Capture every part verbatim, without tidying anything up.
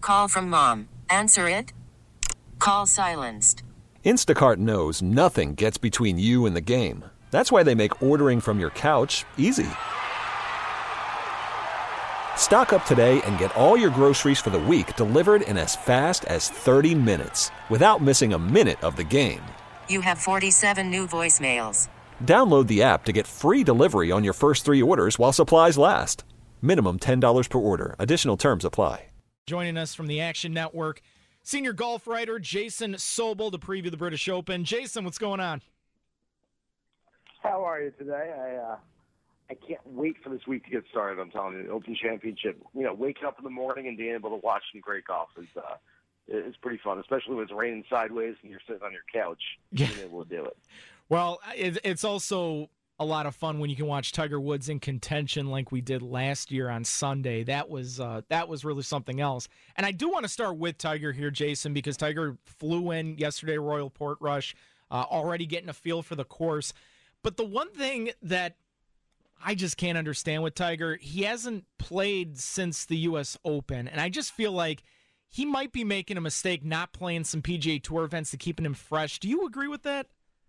Call from mom. Answer it. Call silenced. Instacart knows nothing gets between you and the game. That's why they make ordering from your couch easy. Stock up today and get all your groceries for the week delivered in as fast as thirty minutes without missing a minute of the game. You have forty-seven new voicemails. Download the app to get free delivery on your first three orders while supplies last. Minimum ten dollars per order. Additional terms apply. Joining us from the Action Network, senior golf writer Jason Sobel to preview the British Open. Jason, what's going on? How are you today? I uh, I can't wait for this week to get started. I'm telling you, the Open Championship. You know, waking up in the morning and being able to watch some great golf is uh, is pretty fun, especially when it's raining sideways and you're sitting on your couch Yeah. being able to do it. Well, it, it's also a lot of fun when you can watch Tiger Woods in contention like we did last year on Sunday. That was uh, that was really something else. And I do want to start with Tiger here, Jason, because Tiger flew in yesterday, Royal Portrush, uh, already getting a feel for the course. But the one thing that I just can't understand with Tiger, he hasn't played since the U S Open, and I just feel like he might be making a mistake not playing some P G A Tour events to keeping him fresh. Do you agree with that?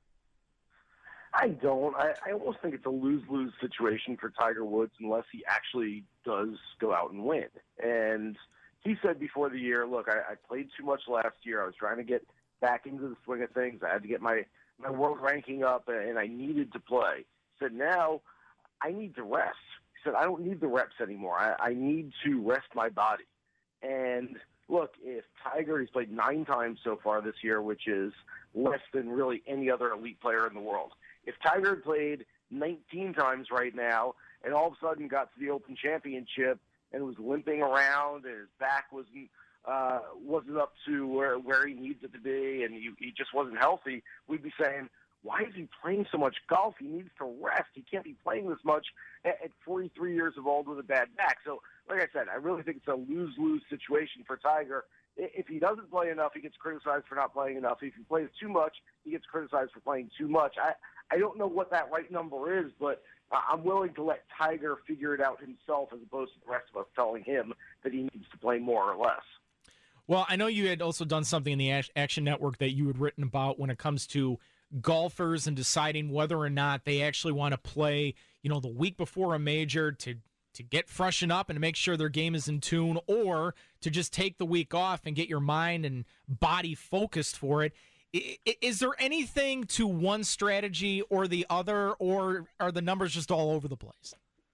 I don't. I, I almost think it's a lose-lose situation for Tiger Woods unless he actually does go out and win. And he said before the year, look, I, I played too much last year. I was trying to get back into the swing of things. I had to get my, my world ranking up, and I needed to play. He said, now I need to rest. He said, I don't need the reps anymore. I, I need to rest my body. And look, if Tiger, he's played nine times so far this year, which is less than really any other elite player in the world. If Tiger had played nineteen times right now and all of a sudden got to the Open Championship and was limping around and his back wasn't uh, wasn't up to where, where he needs it to be and he, he just wasn't healthy, we'd be saying, why is he playing so much golf? He needs to rest. He can't be playing this much at, at forty-three years of old with a bad back. So, like I said, I really think it's a lose-lose situation for Tiger. If he doesn't play enough, he gets criticized for not playing enough. If he plays too much, he gets criticized for playing too much. I, I don't know what that right number is, but I'm willing to let Tiger figure it out himself as opposed to the rest of us telling him that he needs to play more or less. Well, I know you had also done something in the Action Network that you had written about when it comes to golfers and deciding whether or not they actually want to play, you know, the week before a major to to get freshen up and to make sure their game is in tune, or to just take the week off and get your mind and body focused for it. Is there anything to one strategy or the other, or are the numbers just all over the place?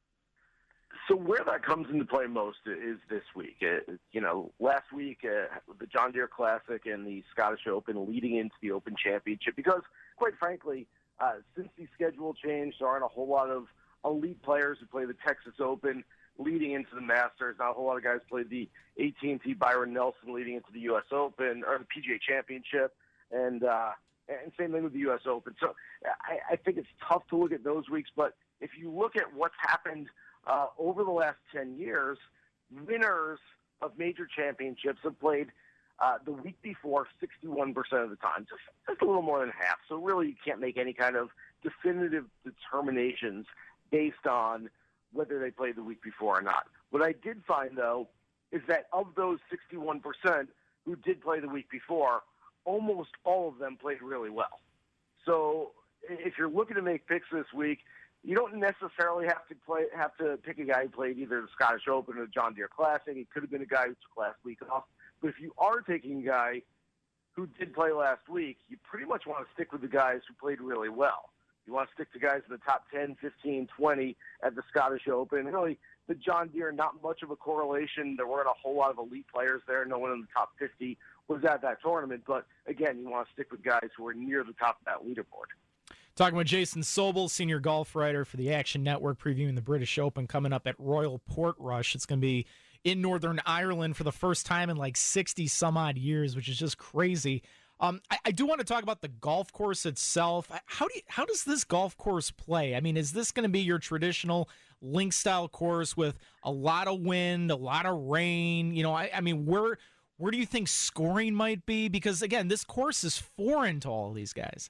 So where that comes into play most is this week. Uh, you know, last week, uh, the John Deere Classic and the Scottish Open leading into the Open Championship, because, quite frankly, uh, since the schedule changed, there aren't a whole lot of elite players who play the Texas Open leading into the Masters. Not a whole lot of guys played the A T and T Byron Nelson leading into the U S Open or the P G A Championship. And uh, and same thing with the U S Open. So I, I think it's tough to look at those weeks. But if you look at what's happened uh, over the last ten years, winners of major championships have played uh, the week before sixty-one percent of the time, just, just a little more than half. So really you can't make any kind of definitive determinations based on whether they played the week before or not. What I did find, though, is that of those sixty-one percent who did play the week before, almost all of them played really well. So if you're looking to make picks this week, you don't necessarily have to play have to pick a guy who played either the Scottish Open or the John Deere Classic. It could have been a guy who took last week off. But if you are taking a guy who did play last week, you pretty much want to stick with the guys who played really well. You want to stick to guys in the top ten, fifteen, twenty at the Scottish Open. Really, the John Deere, not much of a correlation. There weren't a whole lot of elite players there. No one in the top fifty was at that tournament. But, again, you want to stick with guys who are near the top of that leaderboard. Talking with Jason Sobel, senior golf writer for the Action Network, previewing the British Open coming up at Royal Portrush. It's going to be in Northern Ireland for the first time in like sixty some odd years, which is just crazy. Um, I, I do want to talk about the golf course itself. How do you, how does this golf course play? I mean, is this going to be your traditional link style course with a lot of wind, a lot of rain? You know, I, I mean, where where do you think scoring might be? Because again, this course is foreign to all of these guys.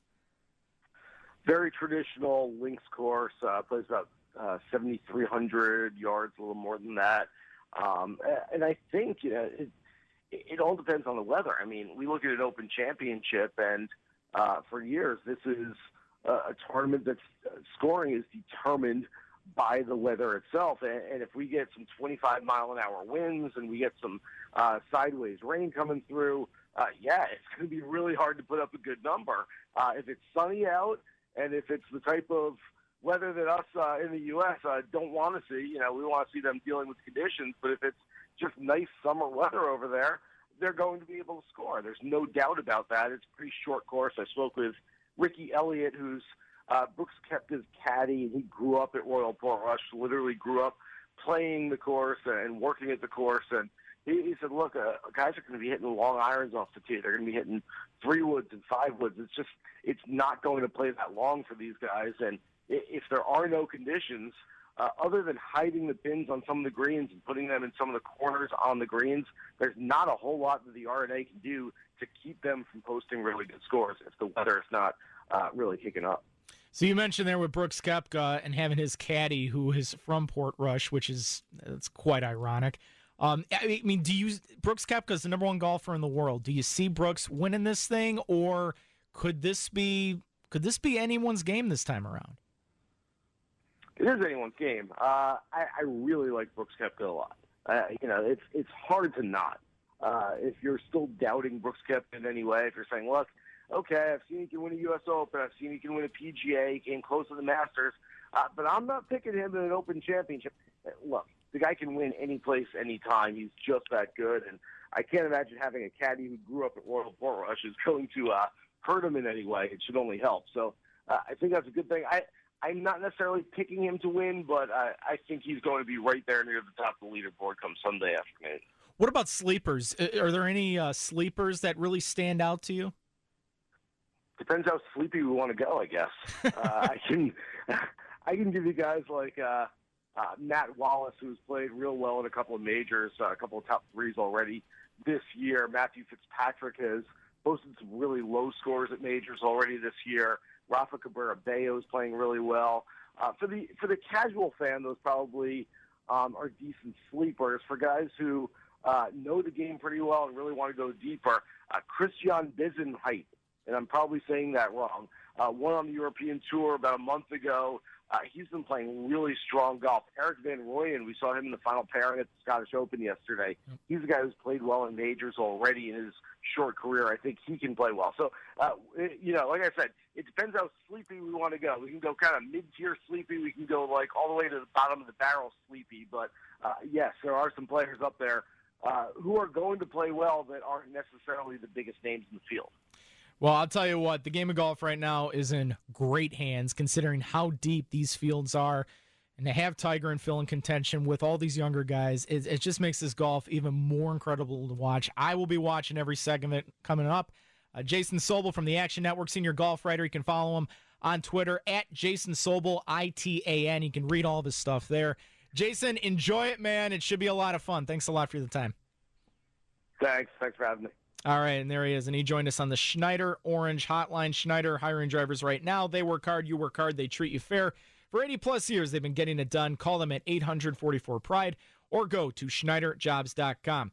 Very traditional links course. Uh, plays about uh, seventy-three hundred yards, a little more than that. Um, and I think you know, it, it, it all depends on the weather. I mean, we look at an Open Championship, and uh, for years, this is a, a tournament that's uh, scoring is determined by the weather itself. And, and if we get some twenty-five mile an hour winds and we get some uh, sideways rain coming through, uh, yeah, it's going to be really hard to put up a good number. Uh, if it's sunny out and if it's the type of weather that us uh, in the U S uh, don't want to see, you know, we want to see them dealing with conditions. But if it's just nice summer weather over there, they're going to be able to score. There's no doubt about that. It's a pretty short course. I spoke with Ricky Elliott, who's uh, Brooks Koepka's caddy, and he grew up at Royal Portrush, literally grew up playing the course and working at the course. And he, he said, look, uh, guys are going to be hitting long irons off the tee. They're going to be hitting three woods and five woods. It's just, it's not going to play that long for these guys. And if there are no conditions, uh, other than hiding the pins on some of the greens and putting them in some of the corners on the greens, there's not a whole lot that the R and A can do to keep them from posting really good scores if the weather is not uh, really kicking up. So you mentioned there with Brooks Koepka and having his caddy who is from Portrush, which is it's quite ironic. Um, I mean, do you Brooks Koepka is the number one golfer in the world. Do you see Brooks winning this thing, or could this be could this be anyone's game this time around? It is anyone's game. Uh, I, I really like Brooks Koepka a lot. Uh, you know, it's it's hard to not. Uh, if you're still doubting Brooks Koepka in any way, if you're saying, look, okay, I've seen he can win a U S Open, I've seen he can win a P G A, he came close to the Masters, uh, but I'm not picking him in an Open Championship. Look, the guy can win any place, any time. He's just that good, and I can't imagine having a caddy who grew up at Royal Portrush is going to uh, hurt him in any way. It should only help. So uh, I think that's a good thing. I, I'm not necessarily picking him to win, but I, I think he's going to be right there near the top of the leaderboard come Sunday afternoon. What about sleepers? Are there any uh, sleepers that really stand out to you? Depends how sleepy we want to go, I guess. uh, I can I can give you guys like uh, uh, Matt Wallace, who's played real well in a couple of majors, uh, a couple of top threes already this year. Matthew Fitzpatrick has posted some really low scores at majors already this year. Rafa Cabrera-Bello is playing really well. Uh, for the for the casual fan, those probably um, are decent sleepers. For guys who uh, know the game pretty well and really want to go deeper, uh, Christian Besenheit, and I'm probably saying that wrong, uh, won on the European Tour about a month ago. Uh, he's been playing really strong golf. Eric Van Rooyen, we saw him in the final pairing at the Scottish Open yesterday. He's a guy who's played well in majors already in his short career. I think he can play well. So, uh, it, you know, like I said, it depends how sleepy we want to go. We can go kind of mid-tier sleepy. We can go, like, all the way to the bottom of the barrel sleepy. But, uh, yes, there are some players up there uh, who are going to play well that aren't necessarily the biggest names in the field. Well, I'll tell you what, the game of golf right now is in great hands considering how deep these fields are. And to have Tiger and Phil in contention with all these younger guys, it, it just makes this golf even more incredible to watch. I will be watching every second of it coming up. Uh, Jason Sobel from the Action Network, senior golf writer. You can follow him on Twitter at Jason Sobel, I T A N. You can read all of his stuff there. Jason, enjoy it, man. It should be a lot of fun. Thanks a lot for the time. Thanks. Thanks for having me. All right, and there he is, and he joined us on the Schneider Orange Hotline. Schneider hiring drivers right now. They work hard, you work hard, they treat you fair. For eighty-plus years, they've been getting it done. Call them at eight hundred forty-four pride or go to Schneider Jobs dot com.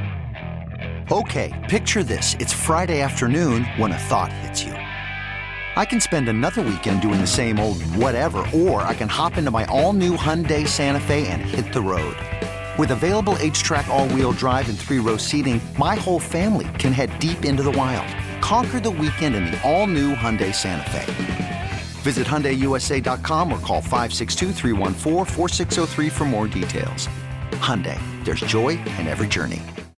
Okay, picture this. It's Friday afternoon when a thought hits you. I can spend another weekend doing the same old whatever, or I can hop into my all-new Hyundai Santa Fe and hit the road. With available H-Track all-wheel drive and three-row seating, my whole family can head deep into the wild. Conquer the weekend in the all-new Hyundai Santa Fe. Visit Hyundai U S A dot com or call five six two, three one four, four six zero three for more details. Hyundai, there's joy in every journey.